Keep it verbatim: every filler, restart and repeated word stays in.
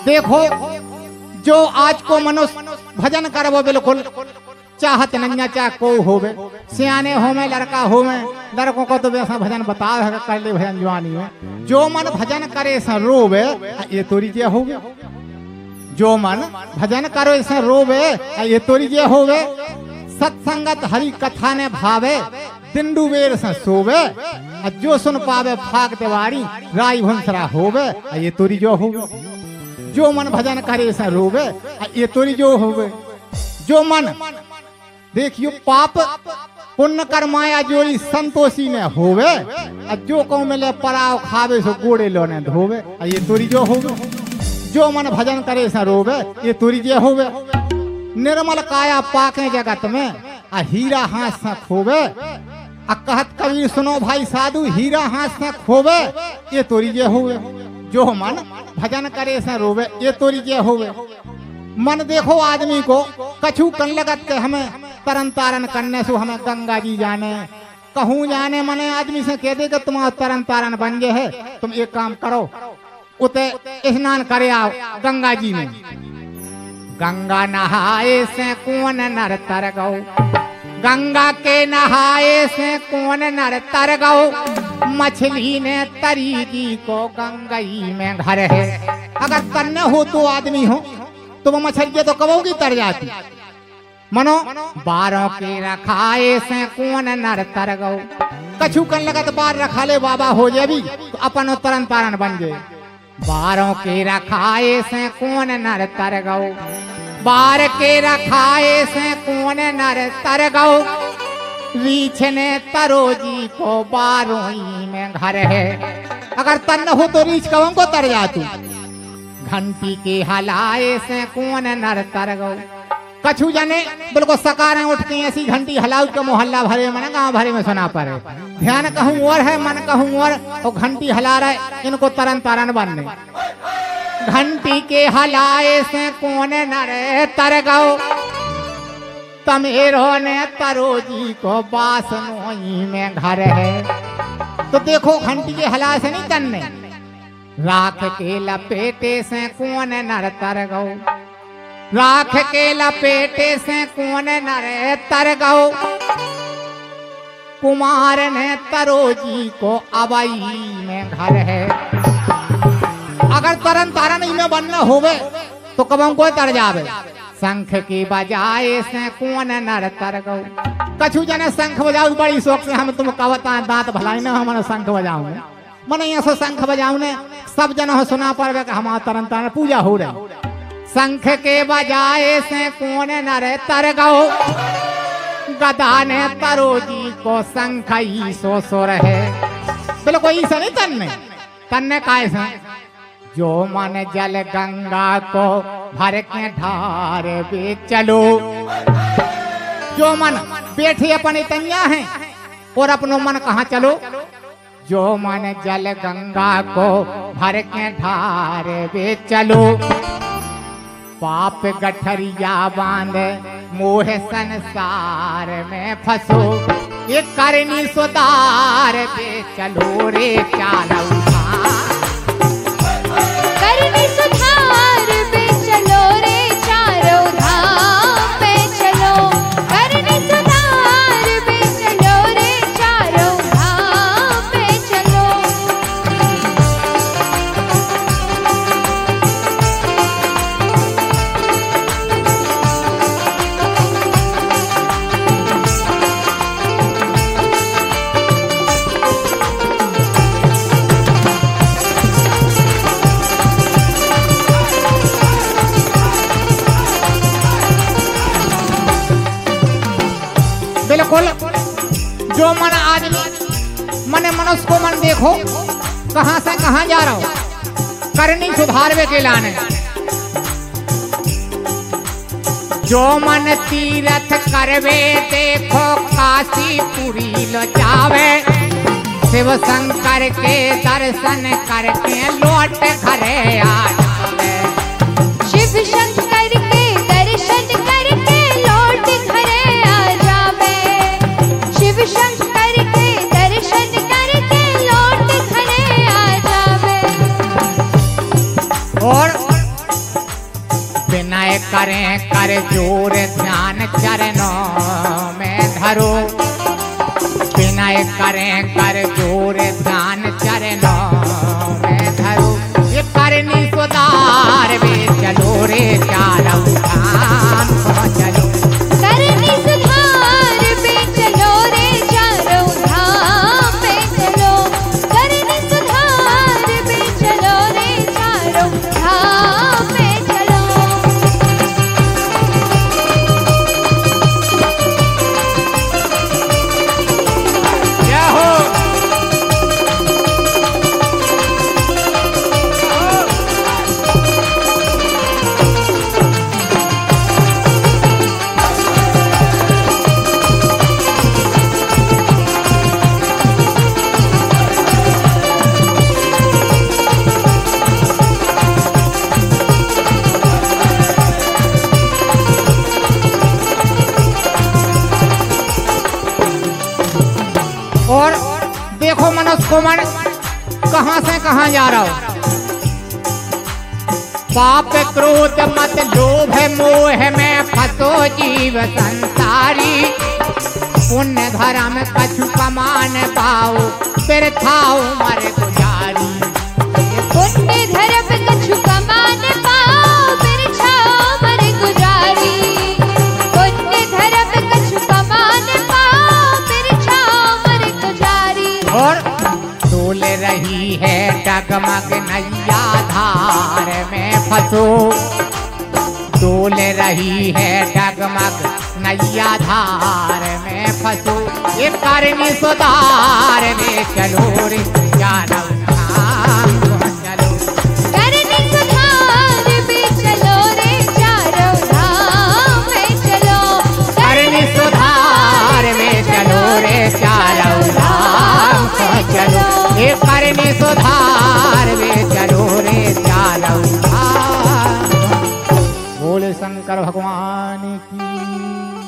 देखो जो आज को मनुष्य भजन करबो बिल्कुल चाहत नन्या चाह को होवे, सियाने हो में लड़का हो में, लड़कों को तो वैसा भजन बताओ है कर ले भजन जवानी में। जो मन भजन करे सा रोवे ये तोरी जे होवे, जो मन भजन करो ऐसा रोवे ये तोरी जे होवे। सत्संगत हरि कथा ने भावे दिन डूबेर से सोवे, जो सुन पावे फाक देवारी राय भंसरा होवे ये तोरी जो होवे। जो मन भजन करे ऐसा रोवे ये तोरी जो होवे। जो मन देखियो पाप पुण्य कर्माया जोड़ी संतोषी ने होवे, जो कौ मिले पराव खावे सो गोड़े लोने धोवे ये तोरी जो होवे। जो मन भजन करे सा रोवे ये तोरी जे होवे। निर्मल काया पाके जगत में आ हीरा हाथ से खोवे, आ कहत कबीर सुनो भाई साधु हीरा हाथ से खोवे ये तोरी जे होवे। जो मन भजन करे से रोवे ये तोरी जे होवे। मन देखो आदमी को कछु कन लगत के हमें तरन तारन करने से हमें गंगा जी जाने कहूँ जाने, मने आदमी से कह दे कि तुम तरन तारन बन गए है, तुम एक काम करो उते स्नान करे आओ गंगा जी में। गंगा नहाए से कौन नर तर गौ, गंगा के नहाए से कौन नर तर गौ। मछली ने तरी जी को गंगई में घर है। अगर तन्ने हो तो आदमी हो तो वो मछली तो कबोगी तर जाती। मनो बारों के रखाए से कौन नर तर गौ। कछु कन लगत बार रखा ले बाबा हो जाबी तो अपन तरन तारन बन जाए। बारों के रखाए से कौन नर तर गौ, बार के रखाए से कौन नर तर गौ। रीछ ने तरोजी को बारोई में घर है। अगर तन हो तो रीछ कौन को तर जा तू। घंटी के हलाए से कौन नर तर गौ। कछु जाने बिल्कुल सकारें उठ के ऐसी घंटी हलाऊ के मोहल्ला भरे में गाँव भरे में सुना पड़े। ध्यान कहूँ और है मन कहूँ और, और घंटी हला रहे इनको तरन तारन बनने। घंटी के हलाए से कौन नर तर गौ। तमेरो ने तरोजी को बासनोई में घर है। तो देखो घंटी के हला से नहीं तन्ने। राख के लपेटे से कौन नर तर गौ, राख के लपेटे से कौन नर तर गौ। कुमार ने तरोजी को अबई में घर है। अगर तरन तारन में बनना होवे तो कब को तर जावे। शंख की बजाए से कौन नर तर गौ। कछु जने शंख बजाऊ बड़ी शौक से हम तुम कवता दांत भलाई न हम शंख बजाऊ मन यहाँ से शंख बजाऊ ने सब जन हो सुना पड़े कि हमारा तरन तारन पूजा हो रही। शंख के बजाए से कौन नर तर गौ। गदा ने तरोजी को शंख ही सो सो रहे। बिल्कुल ऐसा नहीं तन्ने तन्ने काय से। जो मन जल गंगा को भर के ढार बे चलो। जो मन बैठे अपन तैया है और अपनो मन कहाँ चलो। जो मन जल गंगा को भर के ढार बे चलो। पाप गठरिया बांध मोह संसार में फंसो। ये करनी सुधार बे चलो रे चालो। करनी सुधार पे चलो रे चारों धाम पे चलो। करनी सुधार पे चलो रे चारों धाम पे चलो। बिल्कुल जो मन आदमी मने मनुष्य को मन देखो कहां से कहां जा रहा हो करनी सुधारवे के लाने। जो मन तीरथ करवे देखो काशीपुरी लो जावे। शिव शंकर के दर्शन करके लौट घरे आ जावे। शिव शंकर के दर्शन करके लौट घरे आ जावे। शिव शंकर के दर्शन करके लौट घरे आ जावे। और विनय करें कर जोर ध्यान चरणों में धरो, विनय करें कर जोर ध्यान चरणों में धरो। ये करनी सुधार वे चलो रे चारों धाम को चलो, करनी सुधार पे चलो रे चारों धाम पे चलो, करनी सुधार पे चलो रे चारों धाम पे चलो। जय हो। और देखो मनुष्य को मन कहां से कहां जा रहा हो। पाप क्रोध मत लोभ मोह में फंसो जीव संसारी, पुण्य धर्म कछु कमान पाओ फिर थाओ मर गुजारी। पुण्य धर्म कछु कमान पाओ फिर छाओ मर गुजारी, पुण्य धर्म कछु कमान पाओ फिर छाओ मर गुजारी। और डोल रही है डगमग नैया धार में फंसो, डोल रही है डगमग नैया धार में फंसो। ये करनी सुधार में चलो रे चारों धाम को चलो, करनी सुधार पे चलो रे चारों धाम पे चलो, करनी सुधार में चलो रे चारों धाम को चलो। ये करनी सुधार में चलो रे चारों धाम। बोले शंकर भगवान की।